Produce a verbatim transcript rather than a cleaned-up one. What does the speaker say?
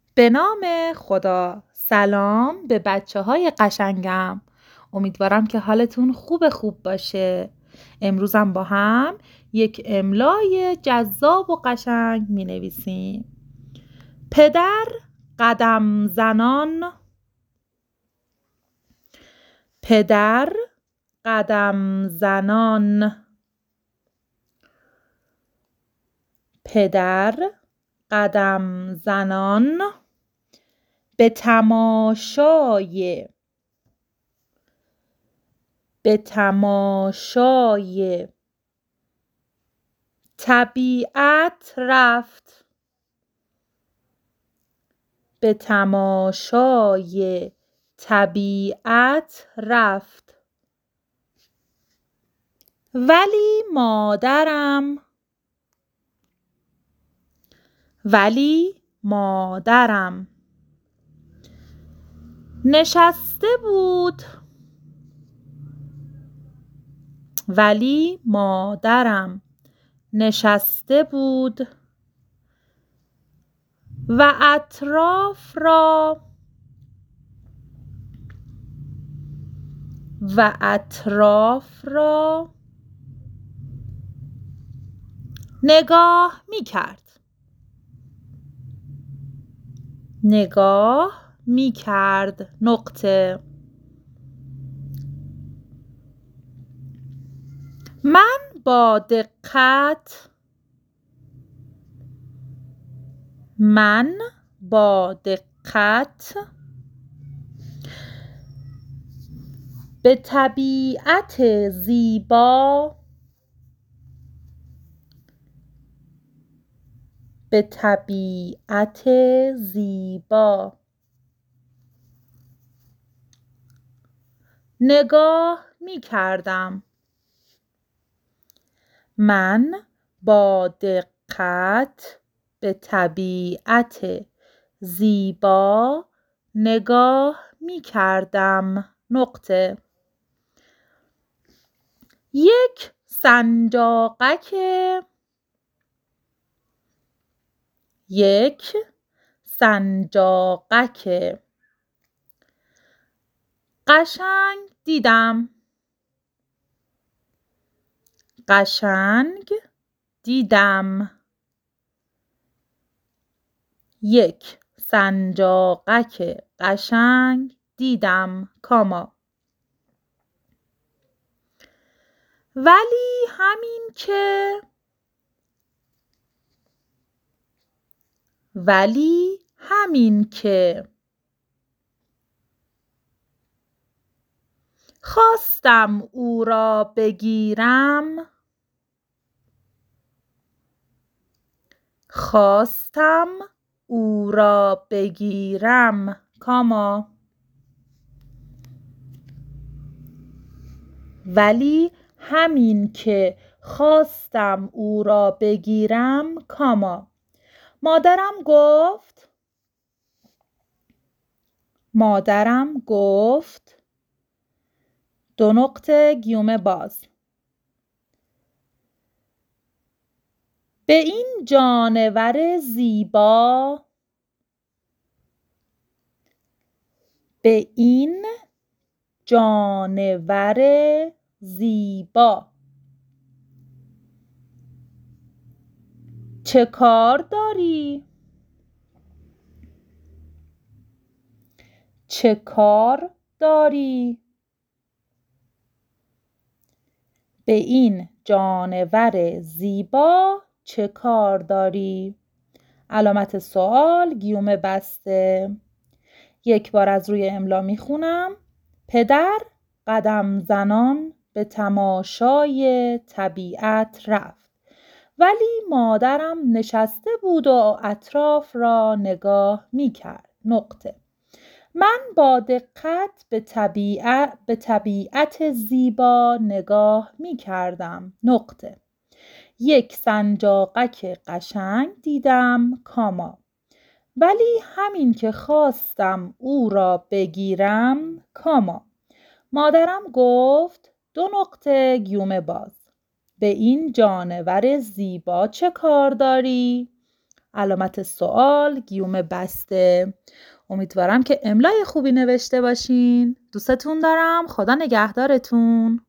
به نام خدا. سلام به بچه های قشنگم. امیدوارم که حالتون خوب خوب باشه. امروزم با هم یک املای جذاب و قشنگ می نویسیم. پدر قدم زنان، پدر قدم زنان، پدر قدم زنان به تماشای به تماشای طبیعت رفت، به تماشای طبیعت رفت. ولی مادرم ولی مادرم نشسته بود ولی مادرم نشسته بود و اطراف را و اطراف را نگاه می کرد نگاه می کرد نقطه. من با دقت من با دقت به طبیعت زیبا به طبیعت زیبا نگاه می کردم. من با دقت به طبیعت زیبا نگاه می کردم نقطه. یک سنجاقک یک سنجاقک قشنگ دیدم قشنگ دیدم یک سنجاقک قشنگ دیدم کاما. ولی همین که ولی همین که خواستم او را بگیرم خواستم او را بگیرم کاما. ولی همین که خواستم او را بگیرم کاما. مادرم گفت مادرم گفت دو نقطه گیومه باز. به این جانور زیبا به این جانور زیبا چه کار داری؟ چه کار داری؟ به این جانور زیبا چه کار داری؟ علامت سوال گیومه بسته. یک بار از روی املا میخونم. پدر قدم زنان به تماشای طبیعت رفت ولی مادرم نشسته بود و اطراف را نگاه میکرد نقطه. من با دقت به طبیعت به طبیعت زیبا نگاه میکردم نقطه. یک سنجاقک قشنگ دیدم کاما. ولی همین که خواستم او را بگیرم کاما. مادرم گفت دو نقطه گیومه باز. به این جانور زیبا چه کار داری؟ علامت سوال، گیوم بسته. امیدوارم که املای خوبی نوشته باشین. دوستتون دارم. خدا نگهدارتون.